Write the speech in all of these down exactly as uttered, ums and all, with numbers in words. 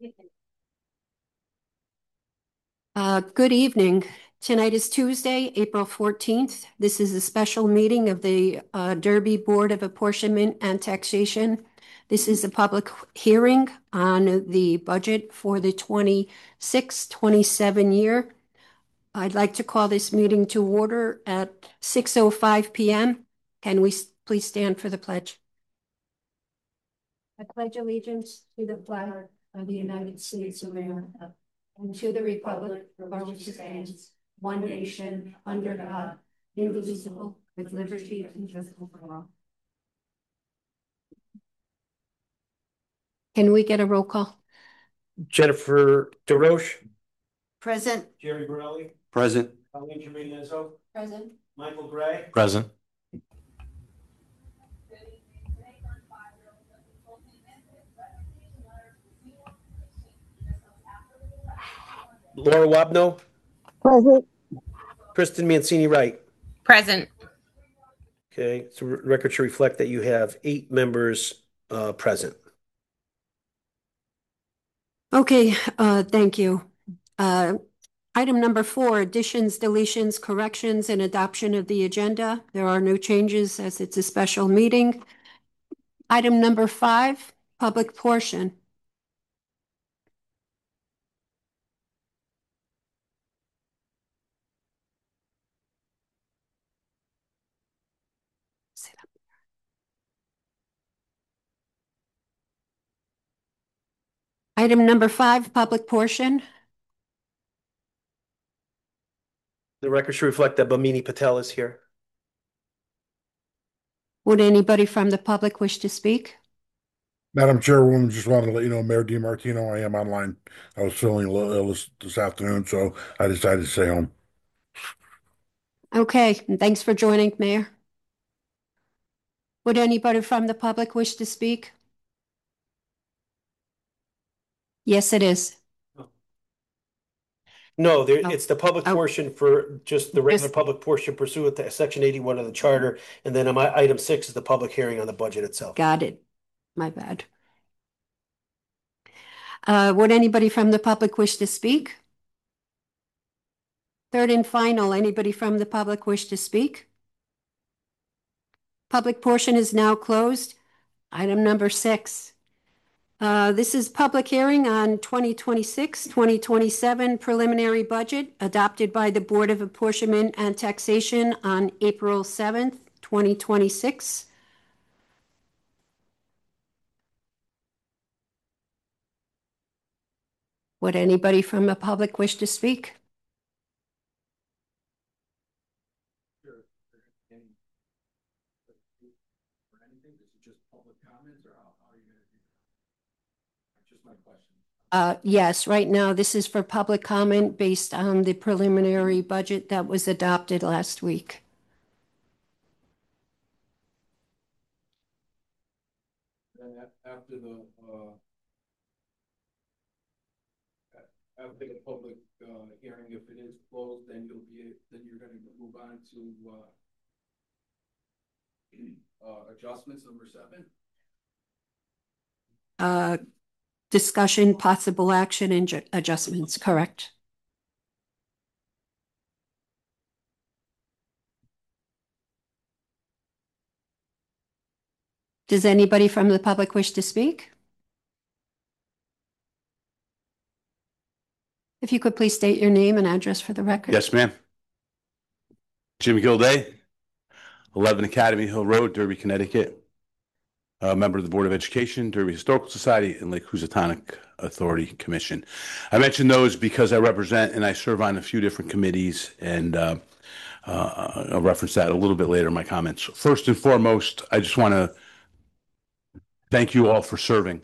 Uh, good evening. Tonight is Tuesday, April fourteenth. This is a special meeting of the uh, Derby Board of Apportionment and Taxation. This is a public hearing on the budget for the twenty-six twenty-seven year. I'd like to call this meeting to order at six oh five p m Can we please stand for the pledge? I pledge allegiance to the flag of the United States of America and to the republic for which it stands, one nation, under God, indivisible, with liberty and justice for all. Can we get a roll call? Jennifer DeRoche. Present. Jerry Borelli. Present. Colleen Trevino. Present. Michael Gray. Present. Laura Wabno. Present. Kristen Mancini Wright. Present. Okay, so record should reflect that you have eight members uh, present. Okay, uh, thank you. Uh, item number four, additions, deletions, corrections, and adoption of the agenda. There are no changes as it's a special meeting. Item number five, public portion. Item number five, public portion. The record should reflect that Bamini Patel is here. Would anybody from the public wish to speak? Madam Chairwoman, just wanted to let you know, Mayor DiMartino, I am online. I was feeling a little ill this, this afternoon, so I decided to stay home. Okay, and thanks for joining, Mayor. Would anybody from the public wish to speak? Yes, it is. No, there, Oh. it's the public Oh. portion for just the regular Just- public portion pursuant to section eighty-one of the charter. And then my item six is the public hearing on the budget itself. Got it. My bad. Uh, would anybody from the public wish to speak? Third and final, anybody from the public wish to speak? Public portion is now closed. Item number six. Uh, this is public hearing on twenty twenty-six twenty twenty-seven preliminary budget adopted by the Board of Apportionment and Taxation on April seventh, twenty twenty-six. Would anybody from the public wish to speak? Uh, yes, right now this is for public comment based on the preliminary budget that was adopted last week. Then after the uh, after the public uh, hearing, if it is closed, then you'll be then you're going to move on to uh, uh, adjustments number seven. Uh, discussion, possible action, and ju- adjustments, correct? Does anybody from the public wish to speak? If you could please state your name and address for the record. Yes, ma'am. Jim Gilday, eleven Academy Hill Road, Derby, Connecticut. A member of the Board of Education, Derby Historical Society, and Lake Housatonic Authority Commission. I mention those because I represent and I serve on a few different committees, and uh, uh, I'll reference that a little bit later in my comments. First and foremost, I just want to thank you all for serving.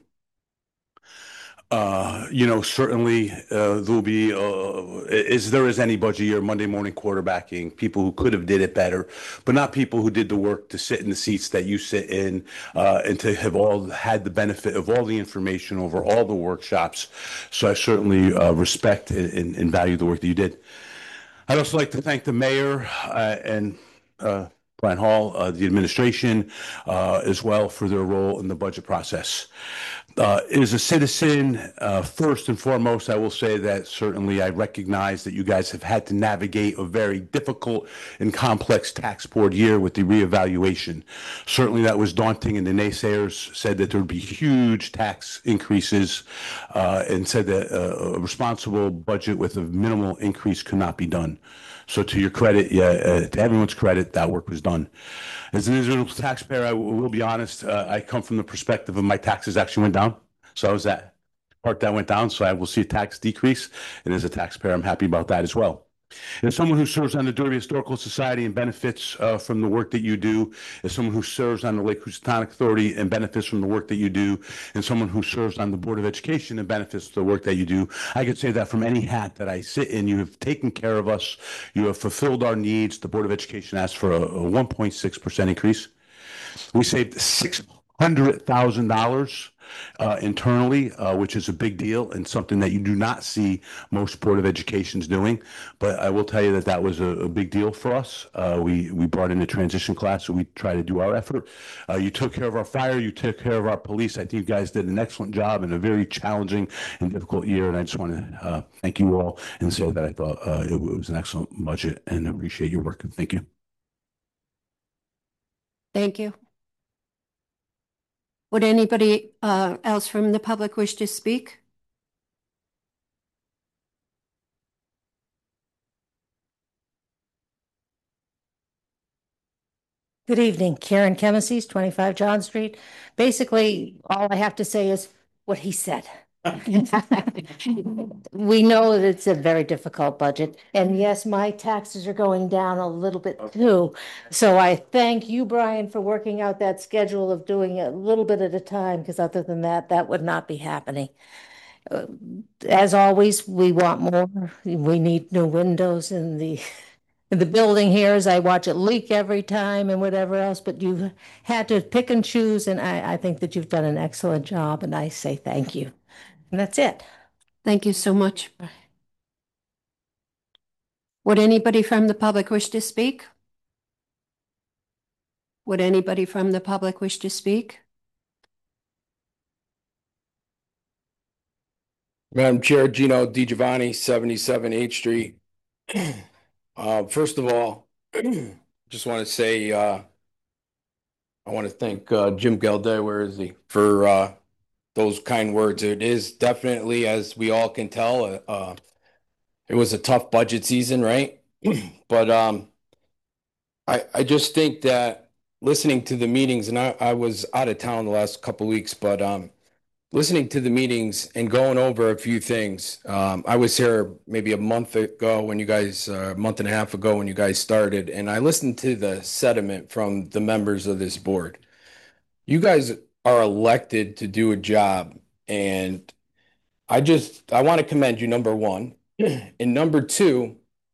Uh, you know, certainly uh, there'll be, uh, as there is any budget year, Monday morning quarterbacking, people who could have did it better, but not people who did the work to sit in the seats that you sit in uh, and to have all had the benefit of all the information over all the workshops. So I certainly uh, respect and, and value the work that you did. I'd also like to thank the mayor uh, and uh, Brian Hall, uh, the administration, uh, as well for their role in the budget process. Uh, as a citizen, uh, first and foremost, I will say that certainly I recognize that you guys have had to navigate a very difficult and complex tax board year with the reevaluation. Certainly that was daunting, and the naysayers said that there would be huge tax increases uh, and said that uh, a responsible budget with a minimal increase could not be done. So to your credit, yeah, uh, to everyone's credit, that work was done. As an individual taxpayer, I will will be honest, uh, I come from the perspective of my taxes actually went down. So I was that part that went down. So I will see a tax decrease. And as a taxpayer, I'm happy about that as well. As someone who serves on the Derby Historical Society and benefits uh, from the work that you do, as someone who serves on the Lake Housatonic Authority and benefits from the work that you do, and someone who serves on the Board of Education and benefits from the work that you do, I could say that from any hat that I sit in, you have taken care of us. You have fulfilled our needs. The Board of Education asked for a, a one point six percent increase. We saved six hundred thousand dollars uh, internally, uh, which is a big deal and something that you do not see most Board of Educations doing. But I will tell you that that was a, a big deal for us. Uh, we we brought in a transition class, so we try to do our effort. Uh, you took care of our fire. You took care of our police. I think you guys did an excellent job in a very challenging and difficult year. And I just want to uh, thank you all and say that I thought uh, it, it was an excellent budget and appreciate your work. Thank you. Thank you. Would anybody uh, else from the public wish to speak? Good evening, Karen Chemises, twenty-five John Street. Basically, all I have to say is what he said. We know that it's a very difficult budget, and yes, my taxes are going down a little bit too. So I thank you, Brian, for working out that schedule of doing a little bit at a time, because other than that, that would not be happening. Uh, As always, we want more. We need new windows in the in the building here, as I watch it leak every time and whatever else, but you've had to pick and choose, and I, I think that you've done an excellent job, and I say thank you. And that's it. Thank you so much. Would anybody from the public wish to speak? Would anybody from the public wish to speak? Madam Chair, Gino Di Giovanni, seventy-seven H Street. Uh, first of all, just want to say, uh, I want to thank uh, Jim Gilday, where is he, for uh, those kind words. It is definitely, as we all can tell, uh, uh, it was a tough budget season, right? But um, I, I just think that listening to the meetings, and I, I was out of town the last couple of weeks, but um, listening to the meetings and going over a few things. Um, I was here maybe a month ago when you guys, uh, a month and a half ago when you guys started, and I listened to the sentiment from the members of this board. You guys are elected to do a job, and I just, I want to commend you, number one. And number two,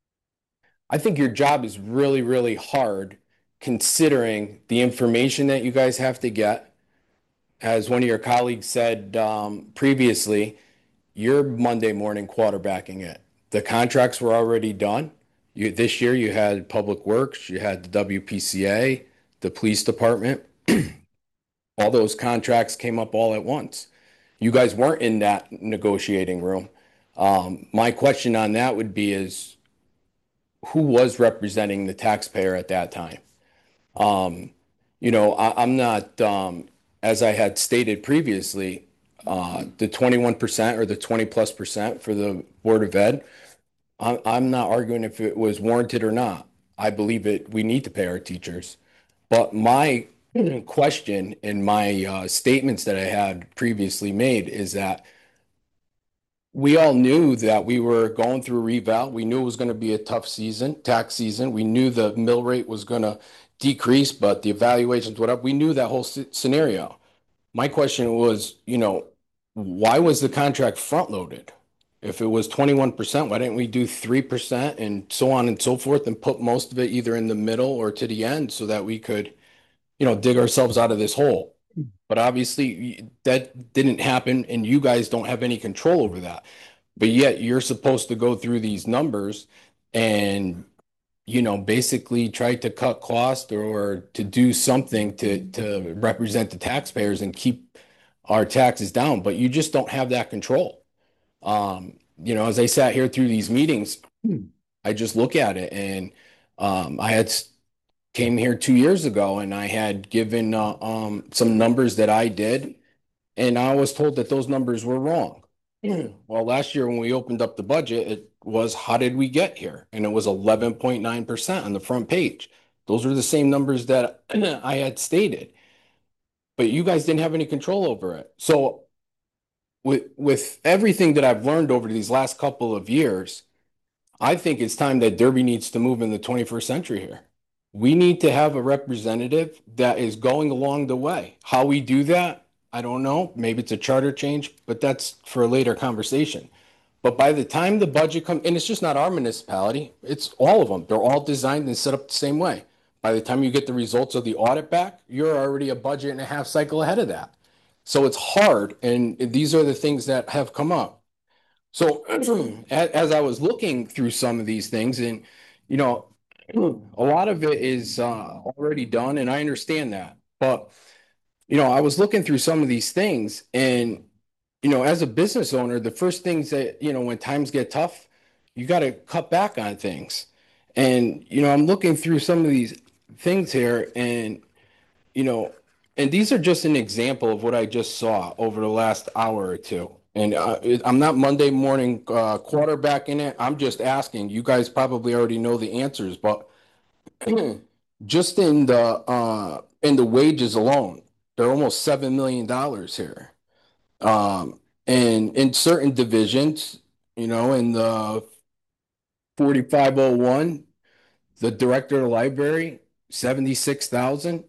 I think your job is really, really hard considering the information that you guys have to get. As one of your colleagues said um, previously, you're Monday morning quarterbacking it. The contracts were already done. You, this year you had Public Works, you had the W P C A, the police department. All those contracts came up all at once. You guys weren't in that negotiating room. Um, my question on that would be is, who was representing the taxpayer at that time? Um, you know, I, I'm not, um, as I had stated previously, uh, the twenty-one percent or the twenty plus percent for the Board of Ed, I'm, I'm not arguing if it was warranted or not. I believe it, we need to pay our teachers. But my question and my uh, statements that I had previously made is that we all knew that we were going through a reval. We knew it was going to be a tough season, tax season. We knew the mill rate was going to decrease, but the evaluations went up. We knew that whole scenario. My question was, you know, why was the contract front loaded? If it was twenty-one percent, why didn't we do three percent and so on and so forth and put most of it either in the middle or to the end so that we could, you know, dig ourselves out of this hole? But obviously that didn't happen and you guys don't have any control over that. But yet you're supposed to go through these numbers and, you know, basically try to cut cost or, or to do something to, to represent the taxpayers and keep our taxes down, but you just don't have that control. Um, you know, as I sat here through these meetings, I just look at it, and um, I had came here two years ago, and I had given uh, um, some numbers that I did, and I was told that those numbers were wrong. Well, last year when we opened up the budget, it was, how did we get here? And it was eleven point nine percent on the front page. Those were the same numbers that I had stated, but you guys didn't have any control over it. So with with everything that I've learned over these last couple of years, I think it's time that Derby needs to move in the twenty-first century here. We need to have a representative that is going along the way. How we do that, I don't know. Maybe it's a charter change, but that's for a later conversation. But by the time the budget comes, and it's just not our municipality, it's all of them. They're all designed and set up the same way. By the time you get the results of the audit back, you're already a budget and a half cycle ahead of that. So it's hard, and these are the things that have come up. So as I was looking through some of these things, and you know, a lot of it is uh, already done, and I understand that. But you know, I was looking through some of these things, and you know, as a business owner, the first things that, you know, when times get tough, you got to cut back on things. And you know, I'm looking through some of these things here, and you know, and these are just an example of what I just saw over the last hour or two. And uh, it- I'm not Monday morning uh, quarterbacking it. I'm just asking. You guys probably already know the answers, but just in the uh, in the wages alone, they're almost seven million dollars here. Um, and in certain divisions, you know, in the forty-five oh one, the director of the library, seventy-six thousand.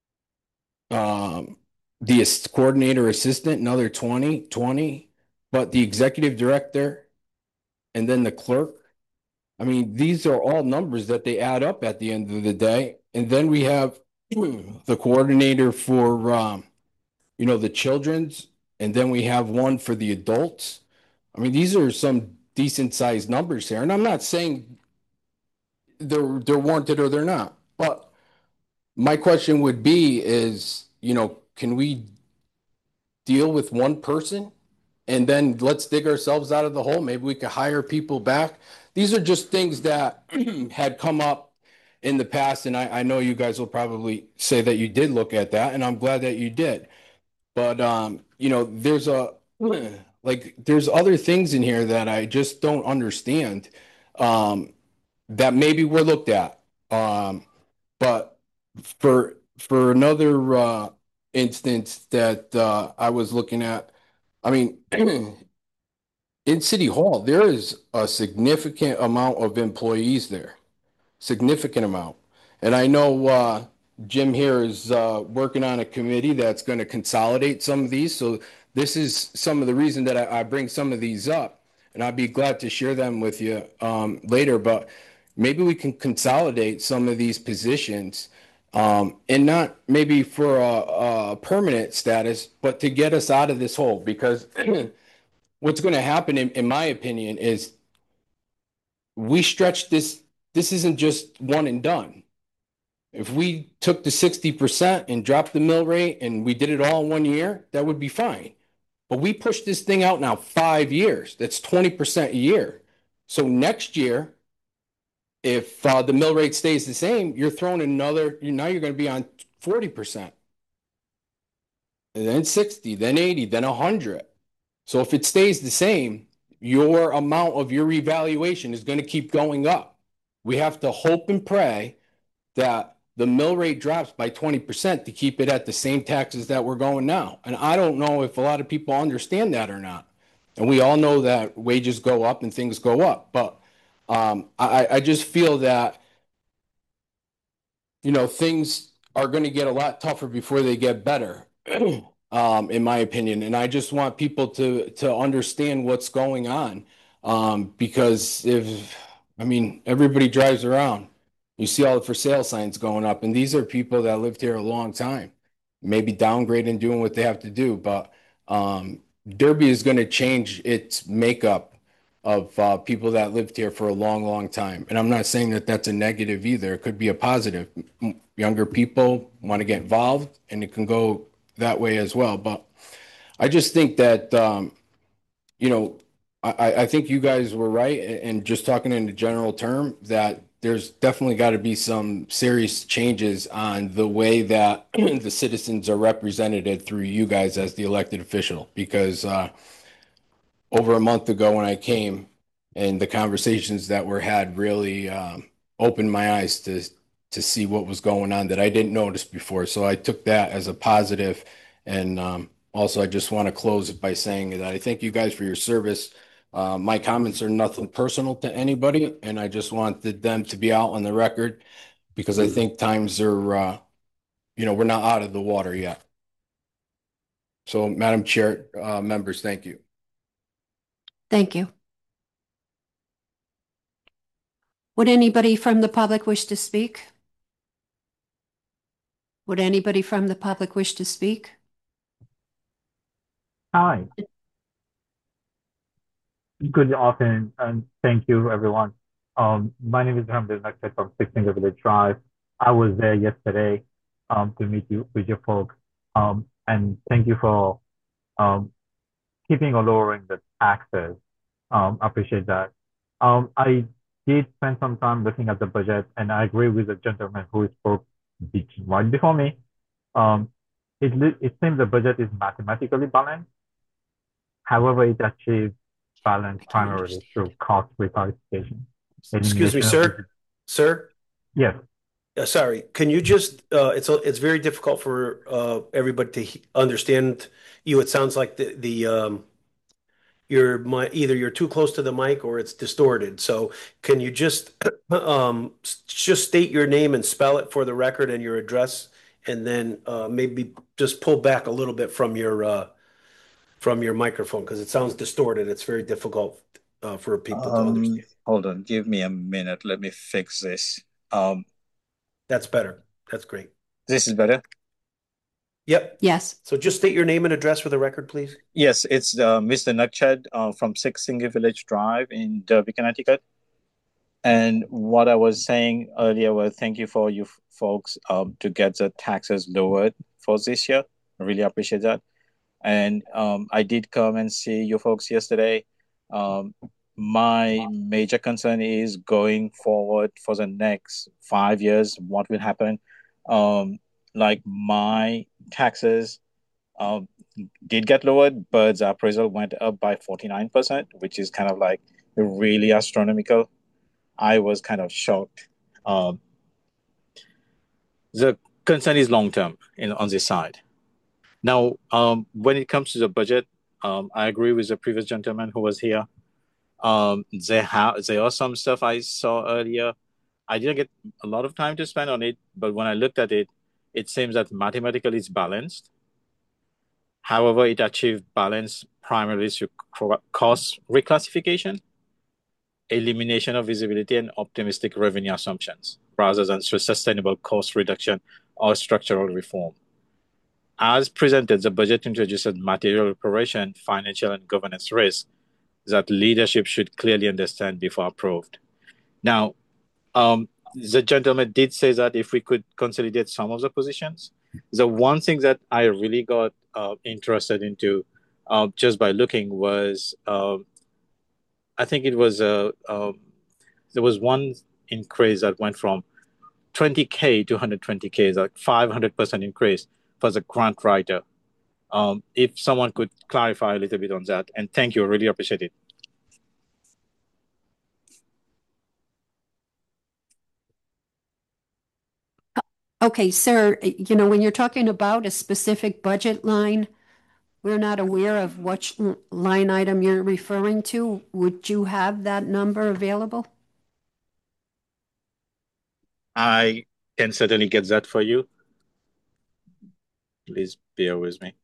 Um, the ass- coordinator assistant, another twenty, twenty, but the executive director and then the clerk. I mean, these are all numbers that they add up at the end of the day. And then we have the coordinator for, um, you know, the children's, and then we have one for the adults. I mean, these are some decent sized numbers here. And I'm not saying they're they're warranted or they're not, but my question would be is, you know, can we deal with one person and then let's dig ourselves out of the hole? Maybe we could hire people back. These are just things that had come up in the past, and I, I know you guys will probably say that you did look at that, and I'm glad that you did. But um, you know, there's a like there's other things in here that I just don't understand, um, that maybe were looked at. Um, but for for another uh, instance that uh, I was looking at, I mean, in City Hall, there is a significant amount of employees there, significant amount. And I know uh, Jim here is uh, working on a committee that's going to consolidate some of these. So this is some of the reason that I, I bring some of these up, and I'd be glad to share them with you um, later. But maybe we can consolidate some of these positions, um, and not maybe for a, a permanent status, but to get us out of this hole. Because what's going to happen, in, in my opinion, is we stretch this. This isn't just one and done. If we took the sixty percent and dropped the mill rate and we did it all in one year, that would be fine. But we pushed this thing out now five years. That's twenty percent a year. So next year, if uh, the mill rate stays the same, you're throwing another, you, now you're going to be on forty percent. And then sixty, then eighty, then one hundred. So if it stays the same, your amount of your revaluation is going to keep going up. We have to hope and pray that the mill rate drops by twenty percent to keep it at the same taxes that we're going now. And I don't know if a lot of people understand that or not. And we all know that wages go up and things go up. But um, I, I just feel that, you know, things are going to get a lot tougher before they get better, um, in my opinion. And I just want people to to understand what's going on, um, because if, I mean, everybody drives around, you see all the for sale signs going up, and these are people that lived here a long time, maybe downgrading, doing what they have to do. But um, Derby is going to change its makeup of uh, people that lived here for a long, long time. And I'm not saying that that's a negative either. It could be a positive. M- Younger people want to get involved, and it can go that way as well. But I just think that, um, you know, I, I- I think you guys were right, a- and just talking in the general term, that there's definitely got to be some serious changes on the way that the citizens are represented through you guys as the elected official. Because uh, over a month ago when I came, and the conversations that were had really um, opened my eyes to to see what was going on that I didn't notice before. So I took that as a positive, and um, also I just want to close it by saying that I thank you guys for your service. Uh, my comments are nothing personal to anybody, and I just wanted them to be out on the record because I think times are, uh, you know, we're not out of the water yet. So, Madam Chair, uh, members, thank you. Thank you. Would anybody from the public wish to speak? Would anybody from the public wish to speak? Hi, good afternoon, and thank you, everyone. Um, my name is Hamid Nakhed from Six Finger Village Drive. I was there yesterday um, to meet you with your folks, um, and thank you for um, keeping or lowering the taxes. Um, I appreciate that. Um, I did spend some time looking at the budget, and I agree with the gentleman who spoke be- right before me. Um, it, li- it seems the budget is mathematically balanced. However, it achieves balance I can't primarily understand. through cost reclassification, Excuse me, elimination of sir? Sir? yes, Uh, sorry, can you just, uh, it's, a- it's very difficult for, uh, everybody to he- understand you. It sounds like the, the, um, you're my, either you're too close to the mic or it's distorted. So can you just, um, s- just state your name and spell it for the record and your address? And then, uh, maybe just pull back a little bit from your, uh, from your microphone because it sounds distorted. It's very difficult, uh, for people to Um, understand. hold on, give me a minute. Let me fix this. Um, That's better. That's great. this is better. Yep. Yes. So just state your name and address for the record, please. Yes, it's uh, Mister Nakhed uh, from Six Finger Village Drive in Derby, Connecticut. And what I was saying earlier was thank you for you f- folks um, to get the taxes lowered for this year. I really appreciate that. And um, I did come and see you folks yesterday. Um, my major concern is going forward for the next five years, what will happen? Um, like my taxes um, did get lowered, but the appraisal went up by forty-nine percent, which is kind of like really astronomical. I was kind of shocked. Um, the concern is long term in on this side. Now, um, when it comes to the budget, um, I agree with the previous gentleman who was here. Um, there have there are some stuff I saw earlier. I didn't get a lot of time to spend on it, but when I looked at it, it seems that mathematically it's balanced. However, it achieved balance primarily through co- cost reclassification, elimination of visibility, and optimistic revenue assumptions, rather than through sustainable cost reduction or structural reform. As presented, the budget introduces material operation, financial, and governance risk that leadership should clearly understand before approved. Now, um, the gentleman did say that if we could consolidate some of the positions, the one thing that I really got uh, interested into uh, just by looking was, uh, I think it was uh, um, there was one increase that went from twenty K to one hundred twenty K, like five hundred percent increase for the grant writer. Um, if someone could clarify a little bit on that, and thank you, I really appreciate it. Okay, sir, you know, when you're talking about a specific budget line, we're not aware of which l- line item you're referring to. Would you have that number available? I Can certainly get that for you. Please bear with me.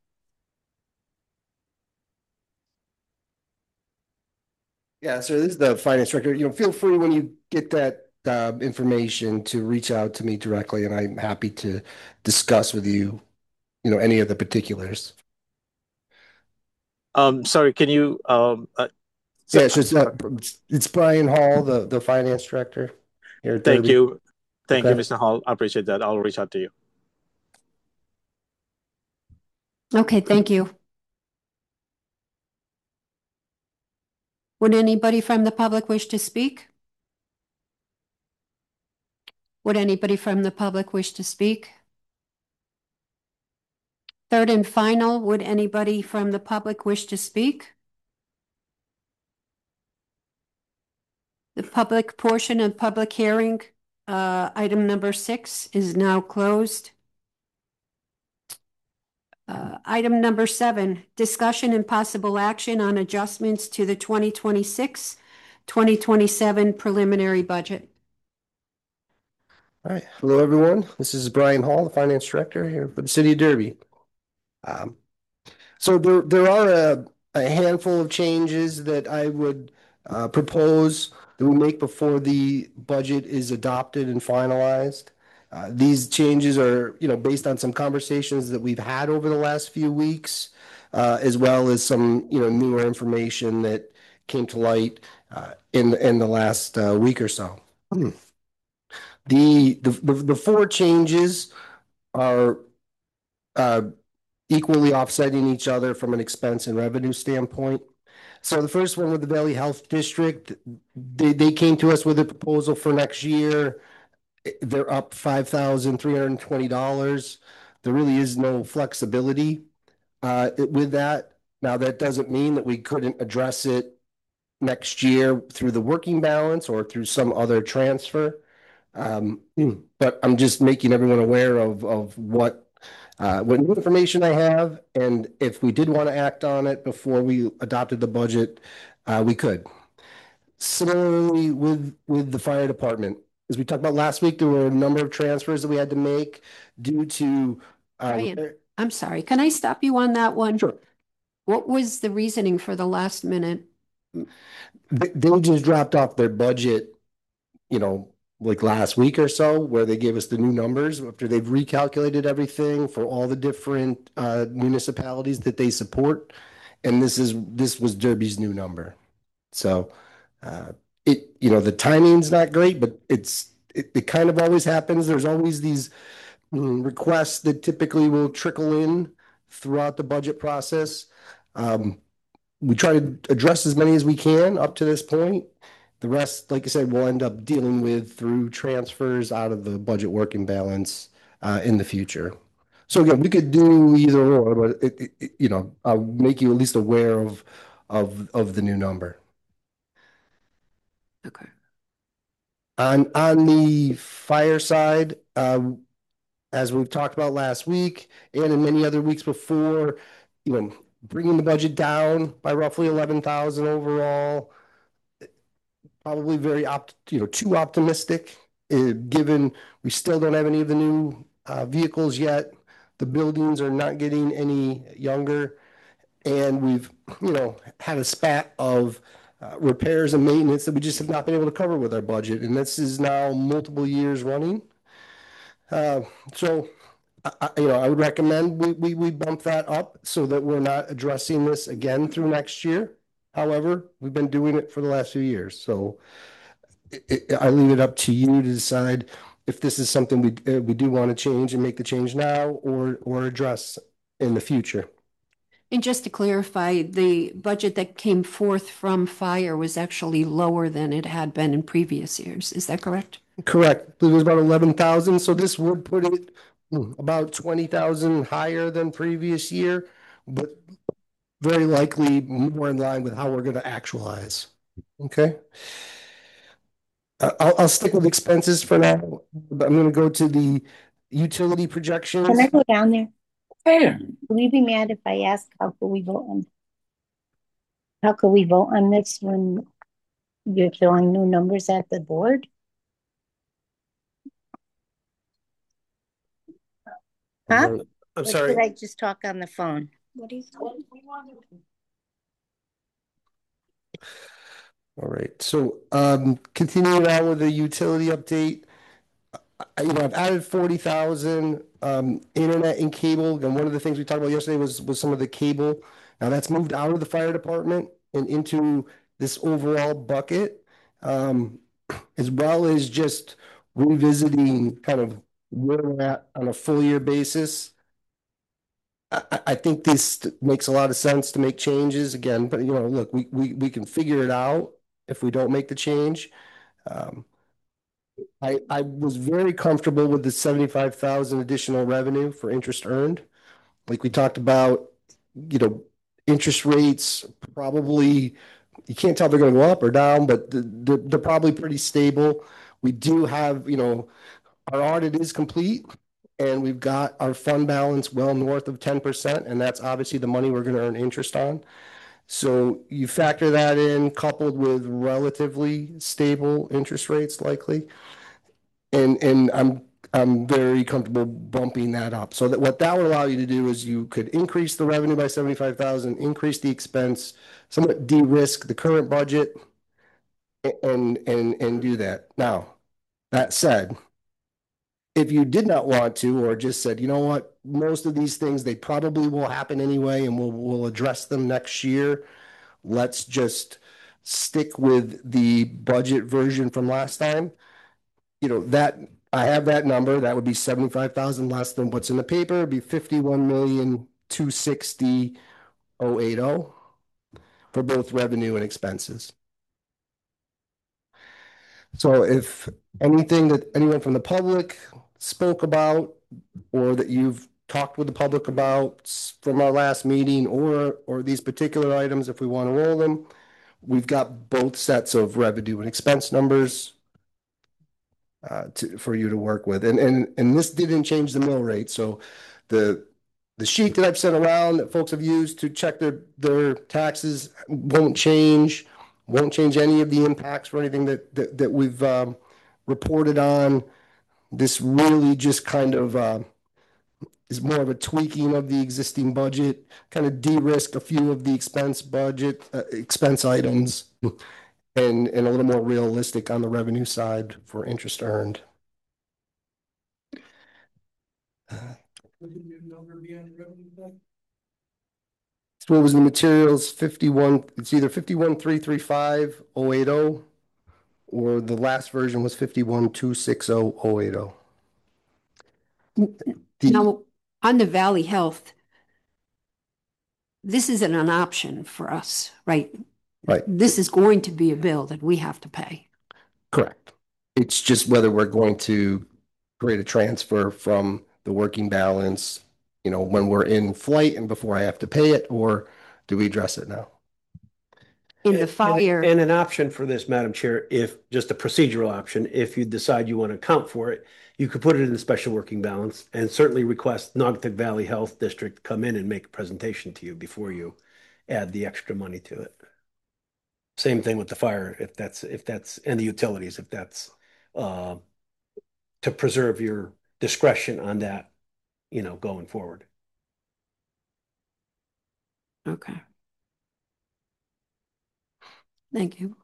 Yeah, so this is the finance director. You know, feel free when you get that uh, information to reach out to me directly, and I'm happy to discuss with you, you know, any of the particulars. Um, sorry, can you um, uh, so, Yeah, so it's, uh, it's Brian Hall, the the finance director here at thank Derby. you, thank you, Okay. Mister Hall. I appreciate that. I'll reach out to you. Okay, thank you. Would anybody from the public wish to speak? Would anybody from the public wish to speak? Third and final, would anybody from the public wish to speak? The public portion of public hearing, uh, item number six is now closed. Uh, item number seven, discussion and possible action on adjustments to the twenty twenty-six, twenty twenty-seven preliminary budget. All right. Hello, everyone. This is Brian Hall, the Finance Director here for the City of Derby. Um, so there, there are a, a handful of changes that I would uh, propose that we make before the budget is adopted and finalized. Uh, these changes are, you know, based on some conversations that we've had over the last few weeks, uh, as well as some, you know, newer information that came to light uh, in in the last uh, week or so. Hmm. The, the the the four changes are uh, equally offsetting each other from an expense and revenue standpoint. So the first one with the Valley Health District, they, they came to us with a proposal for next year. They're up five thousand three hundred twenty dollars. There really is no flexibility uh, with that. Now, that doesn't mean that we couldn't address it next year through the working balance or through some other transfer. Um, but I'm just making everyone aware of, of what, uh, what new information I have. And if we did want to act on it before we adopted the budget, uh, we could. Similarly with, with the fire department, as we talked about last week, there were a number of transfers that we had to make due to. Uh, Brian, I'm sorry, can I stop you on that one? Sure. What was the reasoning for the last minute? They, they just dropped off their budget, you know, like last week or so, where they gave us the new numbers after they've recalculated everything for all the different uh, municipalities that they support. And this is this was Derby's new number. So uh, it, you know, the timing's not great, but it's it, it kind of always happens. There's always these mm, requests that typically will trickle in throughout the budget process. Um, we try to address as many as we can up to this point. The rest, like I said, we'll end up dealing with through transfers out of the budget working balance uh, in the future. So again, we could do either or, but it, it, you know, I'll make you at least aware of of of the new number. Okay. On on the fire side, uh, as we've talked about last week and in many other weeks before, you know, bringing the budget down by roughly eleven thousand overall. Probably very opt, you know, too optimistic, uh, given we still don't have any of the new uh, vehicles yet. The buildings are not getting any younger, and we've, you know, had a spat of uh, repairs and maintenance that we just have not been able to cover with our budget, and this is now multiple years running. Uh, so, I, you know, I would recommend we, we we bump that up so that we're not addressing this again through next year. However, we've been doing it for the last few years, so it, it, I leave it up to you to decide if this is something we uh, we do want to change and make the change now, or or address in the future. And just to clarify, the budget that came forth from fire was actually lower than it had been in previous years. Is that correct? Correct. It was about eleven thousand, so this would put it about twenty thousand higher than previous year, but very likely more in line with how we're going to actualize. Okay. Uh, I'll, I'll stick with expenses for now, but I'm going to go to the utility projections. Can I go down there? Hey. Will you be mad if I ask how could we vote on? How could we vote on this when you're showing new numbers at the board? Huh? I'm Or sorry. should I just talk on the phone? What do you want? All right, so um, continuing on with the utility update, I, you know, I've added forty thousand um, internet and cable, and one of the things we talked about yesterday was was some of the cable. Now that's moved out of the fire department and into this overall bucket, um, as well as just revisiting kind of where we're at on a full year basis. I, I think this makes a lot of sense to make changes again, but you know, look, we, we, we can figure it out if we don't make the change. Um, I, I was very comfortable with the seventy-five thousand additional revenue for interest earned. Like we talked about, you know, interest rates probably, you can't tell if they're going to go up or down, but they're, they're probably pretty stable. We do have, you know, our audit is complete and we've got our fund balance well north of ten percent. And that's obviously the money we're going to earn interest on. So you factor that in coupled with relatively stable interest rates likely. And, and I'm, I'm very comfortable bumping that up. So that what that would allow you to do is you could increase the revenue by seventy-five thousand, increase the expense, somewhat de-risk the current budget and, and, and do that. Now, that said, if you did not want to, or just said, you know what, most of these things, they probably will happen anyway, and we'll, we'll address them next year. Let's just stick with the budget version from last time. You know, that I have that number, that would be seventy-five thousand less than what's in the paper. It'd be fifty-one million, two sixty, oh eight oh for both revenue and expenses. So if anything that anyone from the public spoke about, or that you've talked with the public about from our last meeting, or, or these particular items, if we want to roll them, we've got both sets of revenue and expense numbers uh, to, for you to work with. And, and, and this didn't change the mill rate. So the, the sheet that I've sent around that folks have used to check their, their taxes won't change, won't change any of the impacts for anything that, that, that we've um, reported on. This really just kind of uh, is more of a tweaking of the existing budget, kind of de-risk a few of the expense budget, uh, expense items, and, and a little more realistic on the revenue side for interest earned. Uh, So what was the materials? fifty-one, it's either fifty-one three three five oh eight oh, or the last version was fifty-one two sixty oh eight oh. Now, on the Valley Health, this isn't an option for us, right? Right. This is going to be a bill that we have to pay. Correct. It's just whether we're going to create a transfer from the working balance, you know, when we're in flight and before I have to pay it, or do we address it now? In the fire. And an option for this, Madam Chair, if just a procedural option, if you decide you want to account for it, you could put it in the special working balance and certainly request Naugatuck Valley Health District come in and make a presentation to you before you add the extra money to it. Same thing with the fire, if that's, if that's, and the utilities, if that's uh, to preserve your discretion on that, you know, going forward. Okay. Thank you.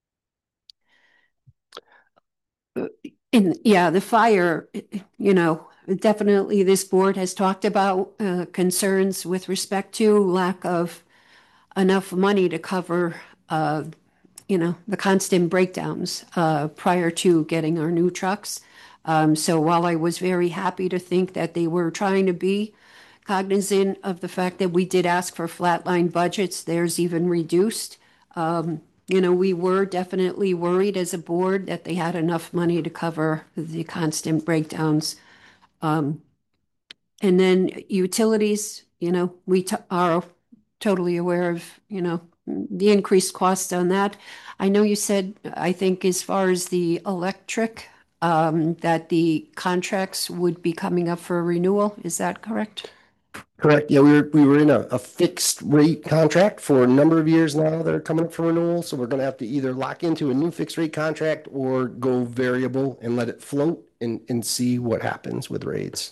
And yeah, the fire, you know, definitely this board has talked about uh, concerns with respect to lack of enough money to cover, uh, you know, the constant breakdowns uh, prior to getting our new trucks. Um, so while I was very happy to think that they were trying to be cognizant of the fact that we did ask for flatline budgets, theirs even reduced. Um, you know, we were definitely worried as a board that they had enough money to cover the constant breakdowns. Um, and then utilities, you know, we t- are totally aware of, you know, the increased costs on that. I know you said, I think as far as the electric, um, that the contracts would be coming up for renewal. Is that correct? Correct. Yeah, we were we were in a, a fixed rate contract for a number of years now that are coming up for renewal. So we're going to have to either lock into a new fixed rate contract or go variable and let it float and, and see what happens with rates.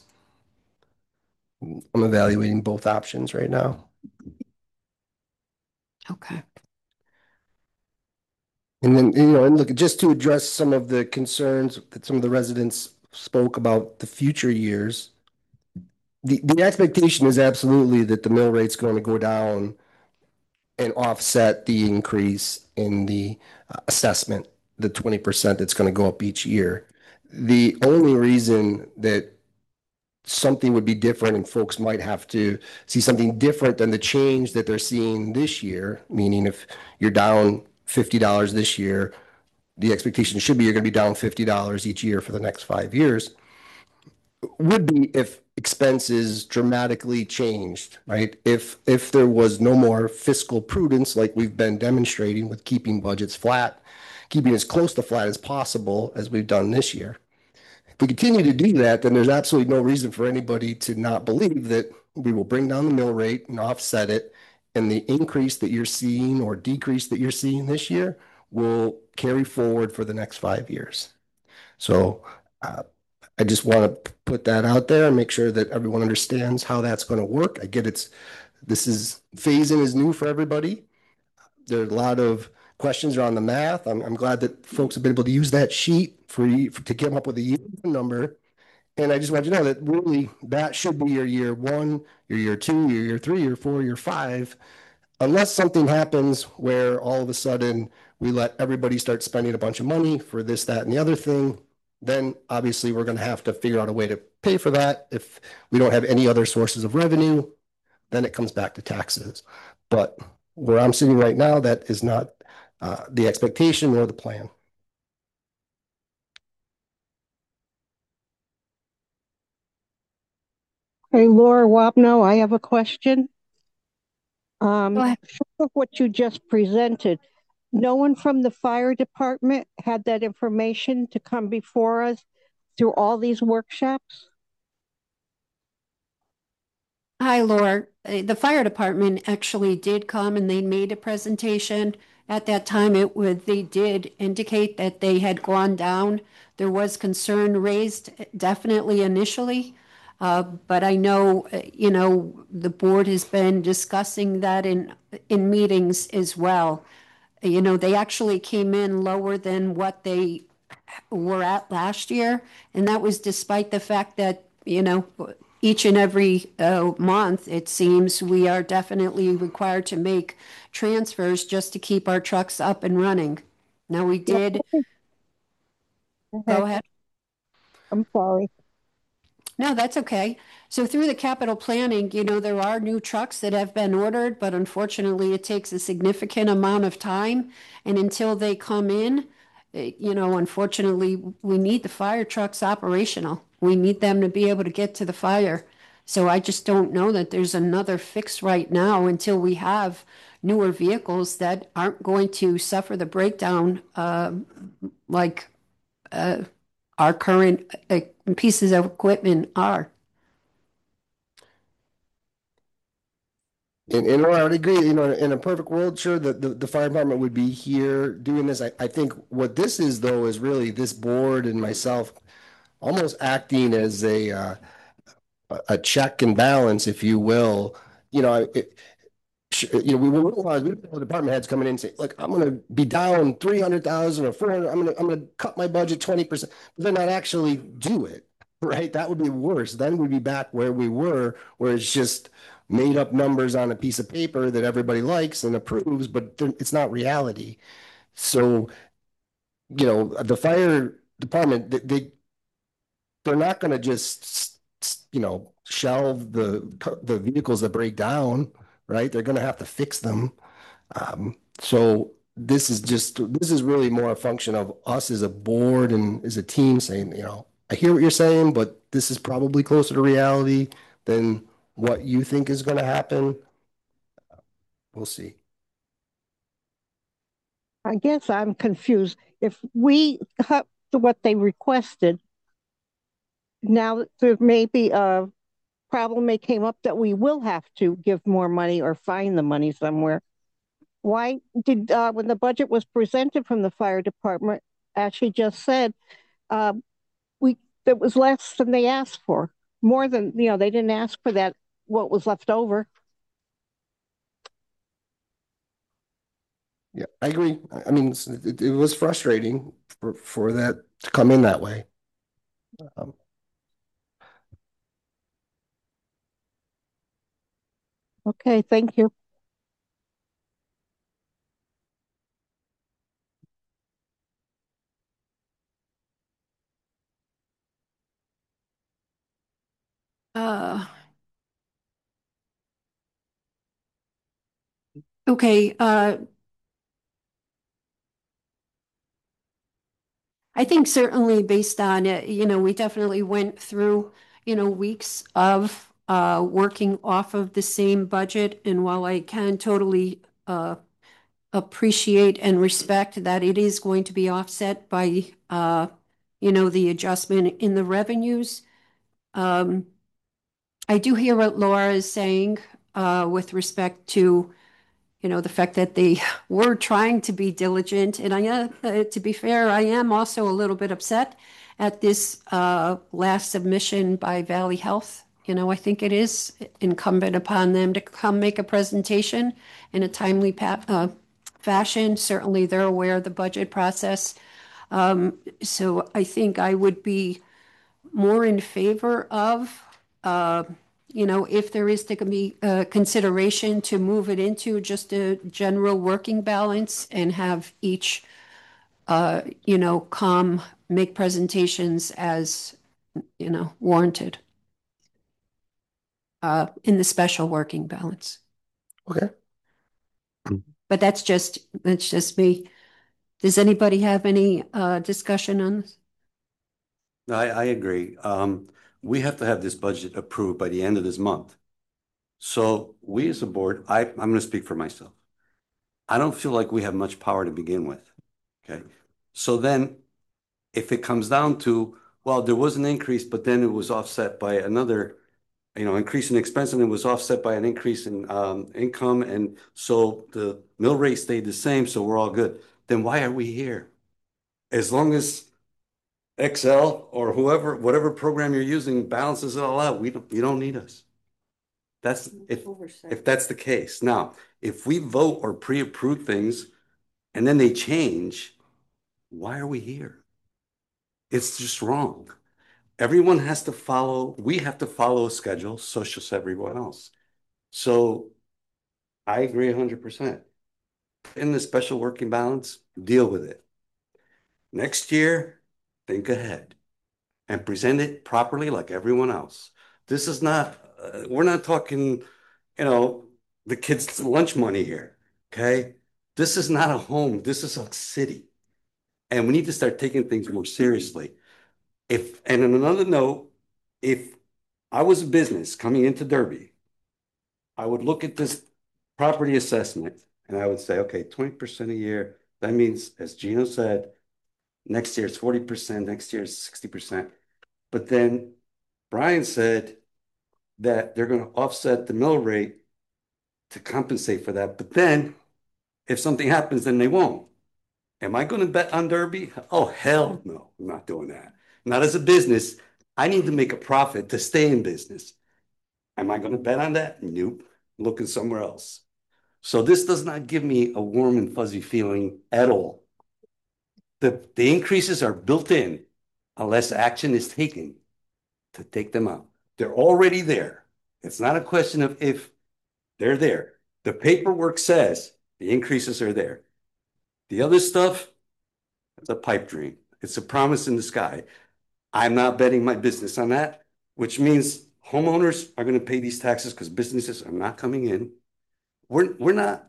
I'm evaluating both options right now. Okay. And then, you know, and look, just to address some of the concerns that some of the residents spoke about the future years, the, the expectation is absolutely that the mill rate's going to go down and offset the increase in the uh, assessment, the twenty percent that's going to go up each year. The only reason that something would be different and folks might have to see something different than the change that they're seeing this year. Meaning if you're down fifty dollars this year, the expectation should be you're going to be down fifty dollars each year for the next five years. Would be if expenses dramatically changed, right? If if there was no more fiscal prudence like we've been demonstrating with keeping budgets flat, keeping as close to flat as possible as we've done this year. If we continue to do that, then there's absolutely no reason for anybody to not believe that we will bring down the mill rate and offset it, and the increase that you're seeing or decrease that you're seeing this year will carry forward for the next five years. So uh, I just want to put that out there and make sure that everyone understands how that's going to work. I get it's, this is, phasing is new for everybody. There's a lot of questions around the math. I'm, I'm glad that folks have been able to use that sheet for, for to come up with a year number. And I just want you to know that really that should be your year one, your year two, your year three, your four, your five, unless something happens where all of a sudden we let everybody start spending a bunch of money for this, that, and the other thing. Then obviously we're going to have to figure out a way to pay for that. If we don't have any other sources of revenue, then it comes back to taxes. But where I'm sitting right now, that is not uh, the expectation or the plan. Hey, Laura Wapno, I have a question. Um, Go ahead. Of what you just presented, no one from the fire department had that information to come before us through all these workshops? Hi, Laura. Uh, The fire department actually did come and they made a presentation. At that time, it would, they did indicate that they had gone down. There was concern raised definitely initially. Uh, but I know, uh, you know, the board has been discussing that in, in meetings as well. You know, they actually came in lower than what they were at last year. And that was despite the fact that, you know, each and every uh, month, it seems we are definitely required to make transfers just to keep our trucks up and running. Now, we did. Go ahead. I'm sorry. No, that's okay. So through the capital planning, you know, there are new trucks that have been ordered, but unfortunately it takes a significant amount of time. And until they come in, eh, you know, unfortunately, we need the fire trucks operational. We need them to be able to get to the fire. So I just don't know that there's another fix right now until we have newer vehicles that aren't going to suffer the breakdown uh, like uh, our current uh, pieces of equipment are. And, and I would agree, you know, in a perfect world, sure, the, the, the fire department would be here doing this. I, I think what this is, though, is really this board and myself almost acting as a uh, a check and balance, if you will. You know, it, you know, we will realize we the department heads coming in and say, "Look, I'm going to be down three hundred thousand or four hundred. I'm going to I'm going to cut my budget twenty percent," but then not actually do it. Right? That would be worse. Then we'd be back where we were, where it's just made up numbers on a piece of paper that everybody likes and approves, but it's not reality. So, you know, the fire department, they, they they're not going to just, you know, shelve the the vehicles that break down, right? They're going to have to fix them. Um, so this is just this is really more a function of us as a board and as a team saying, you know, I hear what you're saying, but this is probably closer to reality than what you think is going to happen. We'll see. I guess I'm confused. If we cut to what they requested, now there may be a problem may came up that we will have to give more money or find the money somewhere. Why did, uh, when the budget was presented from the fire department, actually just said, uh, we, it was less than they asked for, more than, you know, they didn't ask for that, what was left over. Yeah, I agree. I mean, it, it was frustrating for, for that to come in that way. Um, Okay, thank you. Uh, okay, uh, I think certainly based on it, you know, we definitely went through, you know, weeks of uh, working off of the same budget. And while I can totally uh, appreciate and respect that it is going to be offset by, uh, you know, the adjustment in the revenues, um, I do hear what Laura is saying uh, with respect to, you know, the fact that they were trying to be diligent. And I, uh, uh, to be fair, I am also a little bit upset at this uh, last submission by Valley Health. You know, I think it is incumbent upon them to come make a presentation in a timely pa- uh, fashion. Certainly, they're aware of the budget process. Um, so I think I would be more in favor of, uh, you know, if there is to be uh, consideration to move it into just a general working balance and have each, uh, you know, come make presentations as, you know, warranted uh, in the special working balance. Okay. But that's just, that's just me. Does anybody have any uh, discussion on this? I, I agree. Um, we have to have this budget approved by the end of this month. So we as a board, I, I'm going to speak for myself. I don't feel like we have much power to begin with. Okay. So then if it comes down to, well, there was an increase, but then it was offset by another, you know, increase in expense, and it was offset by an increase in um, income. And so the mill rate stayed the same. So we're all good. Then why are we here? As long as Excel or whoever, whatever program you're using balances it all out, we don't, you don't need us. That's if, if that's the case. Now, if we vote or pre-approve things and then they change, why are we here? It's just wrong. Everyone has to follow, we have to follow a schedule, so should everyone else. So I agree one hundred percent. In the special working balance, deal with it. Next year, think ahead and present it properly like everyone else. This is not, uh, we're not talking, you know, the kids' lunch money here, okay? This is not a home. This is a city. And we need to start taking things more seriously. If, and on another note, if I was a business coming into Derby, I would look at this property assessment and I would say, okay, twenty percent a year. That means, as Gino said, next year it's forty percent, next year it's sixty percent. But then Brian said that they're going to offset the mill rate to compensate for that. But then if something happens, then they won't. Am I going to bet on Derby? Oh, hell no, I'm not doing that. Not as a business. I need to make a profit to stay in business. Am I going to bet on that? Nope. Looking somewhere else. So this does not give me a warm and fuzzy feeling at all. The, the increases are built in unless action is taken to take them out. They're already there. It's not a question of if, they're there. The paperwork says the increases are there. The other stuff, it's a pipe dream. It's a promise in the sky. I'm not betting my business on that, which means homeowners are going to pay these taxes because businesses are not coming in. We're, we're not,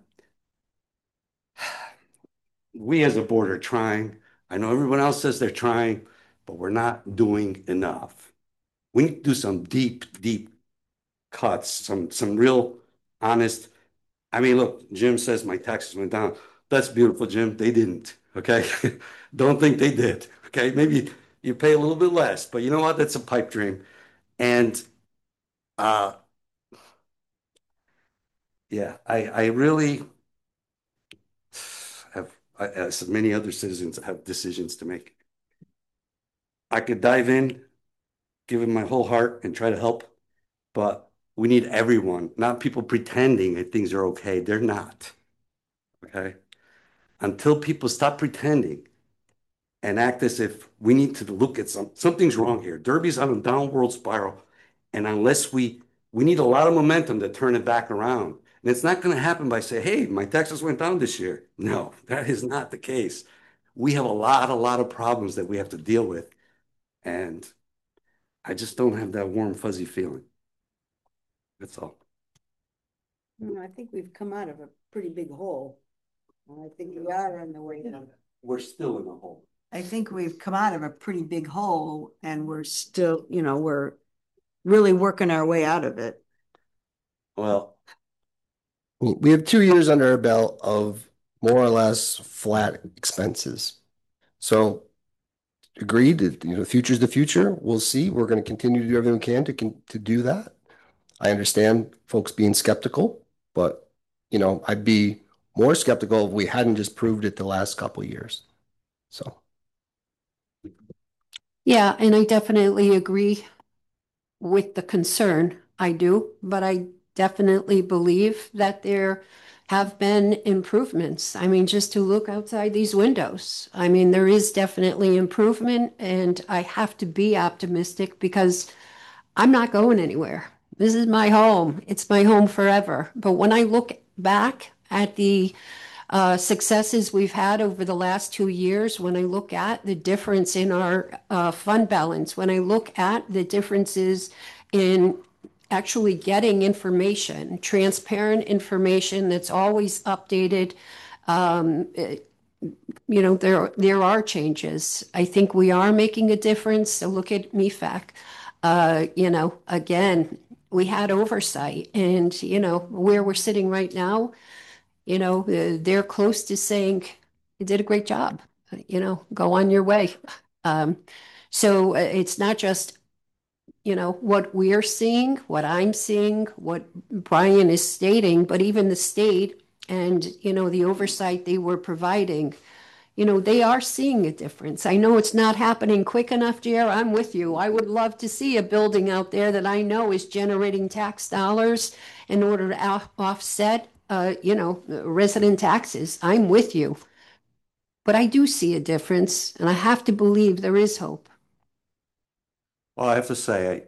we as a board are trying. I know everyone else says they're trying, but we're not doing enough. We need to do some deep, deep cuts, some, some real honest. I mean, look, Jim says my taxes went down. That's beautiful, Jim. They didn't. Okay. Don't think they did. Okay. Maybe you pay a little bit less, but you know what? That's a pipe dream. And uh, yeah, I, I really have, as many other citizens, have decisions to make. I could dive in, give it my whole heart and try to help, but we need everyone, not people pretending that things are okay. They're not. Okay. Until people stop pretending and act as if we need to look at some, something's wrong here. Derby's on a downward spiral. And unless we, we need a lot of momentum to turn it back around. And it's not going to happen by saying, hey, my taxes went down this year. No, that is not the case. We have a lot, a lot of problems that we have to deal with. And I just don't have that warm, fuzzy feeling. That's all. Mm, I think we've come out of a pretty big hole. And I think we are on the way out. We're still in a hole. I think we've come out of a pretty big hole and we're still, you know, we're really working our way out of it. Well, We have two years under our belt of more or less flat expenses. So agreed that, you know, future's the future. We'll see. We're going to continue to do everything we can to, con- to do that. I understand folks being skeptical, but, you know, I'd be more skeptical if we hadn't just proved it the last couple of years. So. Yeah, and I definitely agree with the concern. I do, but I definitely believe that there have been improvements. I mean, just to look outside these windows, I mean, there is definitely improvement, and I have to be optimistic because I'm not going anywhere. This is my home. It's my home forever. But when I look back at the uh, successes we've had over the last two years, when I look at the difference in our uh, fund balance, when I look at the differences in actually getting information, transparent information that's always updated, um, it, you know, there there are changes. I think we are making a difference. So look at M E F A C. Uh, you know, again, we had oversight, and you know where we're sitting right now. You know, uh, they're close to saying you did a great job. You know, go on your way. Um, so uh, it's not just, you know, what we're seeing, what I'm seeing, what Brian is stating, but even the state and, you know, the oversight they were providing, you know, they are seeing a difference. I know it's not happening quick enough, Jer. I'm with you. I would love to see a building out there that I know is generating tax dollars in order to off- offset, uh, you know, resident taxes. I'm with you. But I do see a difference, and I have to believe there is hope. well, I have to say,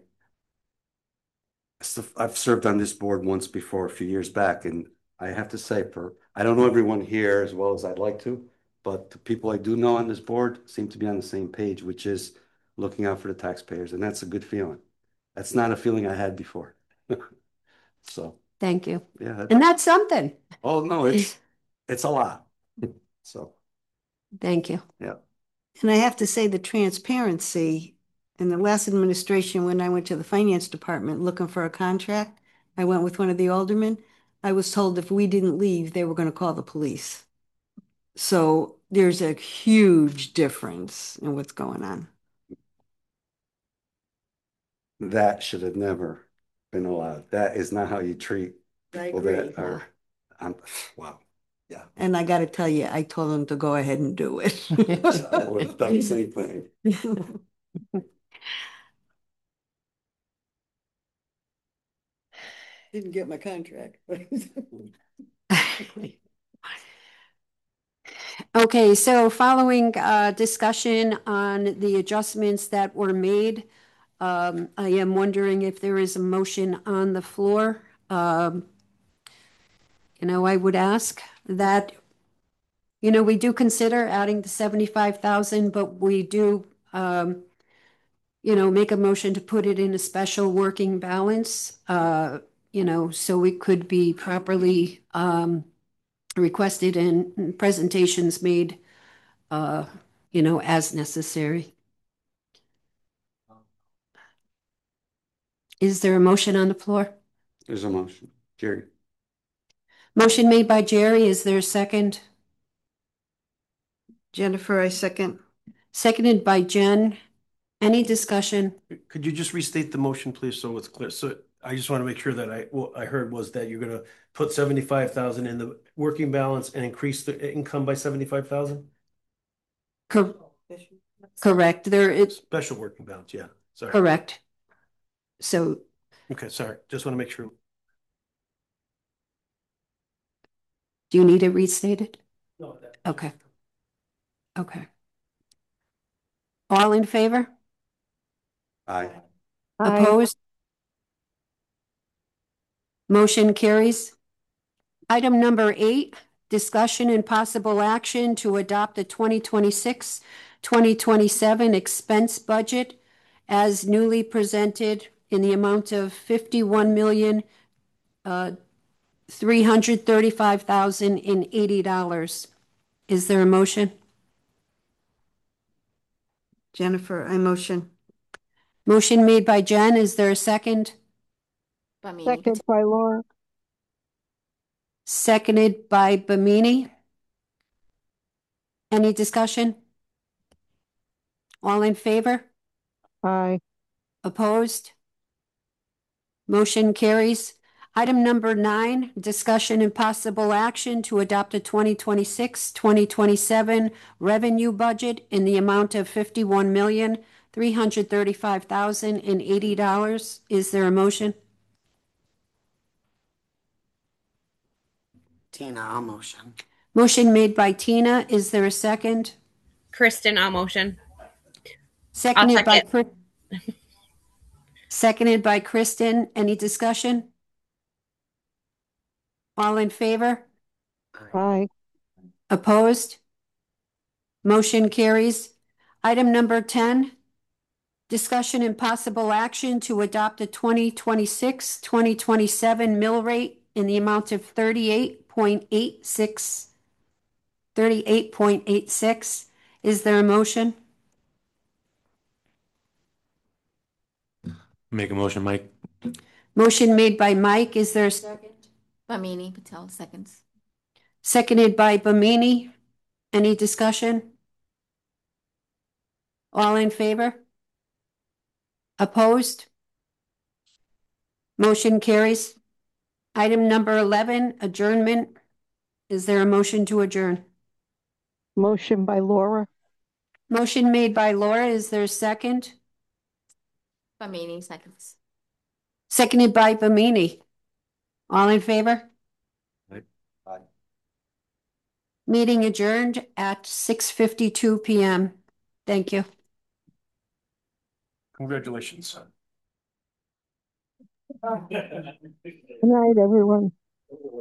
I, I've served on this board once before, a few years back, and I have to say, for I don't know everyone here as well as I'd like to, but the people I do know on this board seem to be on the same page, which is looking out for the taxpayers, and that's a good feeling. That's not a feeling I had before. So. Thank you. Yeah. And that's something. Oh, no, it's, it's a lot. So. Thank you. Yeah. And I have to say the transparency in the last administration, when I went to the finance department looking for a contract, I went with one of the aldermen. I was told if we didn't leave, they were going to call the police. So there's a huge difference in what's going on. That should have never been allowed. That is not how you treat I people agree. that are, um, wow. Yeah. And I got to tell you, I told them to go ahead and do it. I would have done the same thing. Didn't get my contract. Okay, so following uh, discussion on the adjustments that were made, um, I am wondering if there is a motion on the floor. Um, you know, I would ask that, you know, we do consider adding the seventy-five thousand, but we do, um, you know, make a motion to put it in a special working balance, uh, you know, so it could be properly um, requested and presentations made, uh, you know, as necessary. Is there a motion on the floor? There's a motion. Jerry. Motion made by Jerry. Is there a second? Jennifer, I second. Seconded by Jen. Any discussion? Could you just restate the motion, please, so it's clear? So I just want to make sure that I, what I heard was that you're gonna put seventy-five thousand in the working balance and increase the income by seventy-five thousand? Cor- correct. There is Special working balance, yeah, sorry. correct. So, Okay, sorry, just want to make sure. do you need it restated? No, that- Okay. Okay. All in favor? Aye. Aye. Opposed? Motion carries. Item number eight, discussion and possible action to adopt the twenty twenty-six twenty twenty-seven expense budget as newly presented in the amount of fifty-one million, uh, three hundred thirty-five thousand and eighty dollars. Is there a motion? Jennifer, I motion. Motion made by Jen. Is there a second? Second by Laura. Seconded by Bamini. Any discussion? All in favor? Aye. Opposed? Motion carries. Item number nine, discussion and possible action to adopt a twenty twenty-six twenty twenty-seven revenue budget in the amount of fifty-one million, three hundred thirty-five thousand and eighty dollars. Is there a motion? Tina, I'll motion. Motion made by Tina. Is there a second? Kristen, I'll motion. Seconded by second. Chris. Seconded by Kristen. Any discussion? All in favor? Aye. Opposed? Motion carries. Item number ten, discussion and possible action to adopt a twenty twenty-six twenty twenty-seven mill rate in the amount of thirty-eight point eight six. thirty-eight point eight six. Is there a motion? Make a motion, Mike. Motion made by Mike. Is there a second? Bamini Patel, seconds. Seconded by Bamini. Any discussion? All in favor? Opposed? Motion carries. Item number eleven, adjournment. Is there a motion to adjourn? Motion by Laura. Motion made by Laura. Is there a second? Bamini, seconds. Seconded by Bamini. All in favor? Aye. Meeting adjourned at six fifty-two P M Thank you. Congratulations. Good night, everyone.